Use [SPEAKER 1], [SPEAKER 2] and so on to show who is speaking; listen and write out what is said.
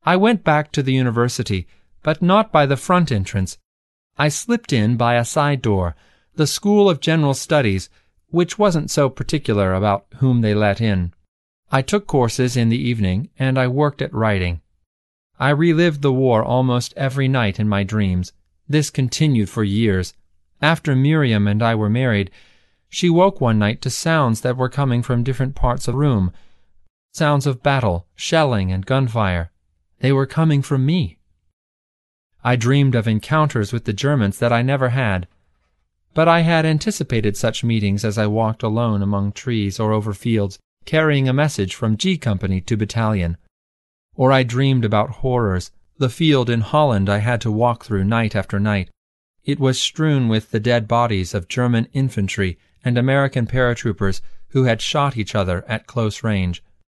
[SPEAKER 1] I went back to the university, but not by the front entrance. I slipped in by a side door, the School of General Studies, which wasn't so particular about whom they let in. I took courses in the evening, and I worked at writing. I relived the war almost every night in my dreams. This continued for years. After Miriam and I were married, she woke one night to sounds that were coming from different parts of the room. Sounds of battle, shelling, and gunfire. They were coming from me. I dreamed of encounters with the Germans that I never had. But I had anticipated such meetings as I walked alone among trees or over fields, carrying a message from G Company to battalion. Or I dreamed about horrors, the field in Holland I had to walk through night after night. It was strewn with the dead bodies of German infantry and American paratroopers who had shot each other at close range.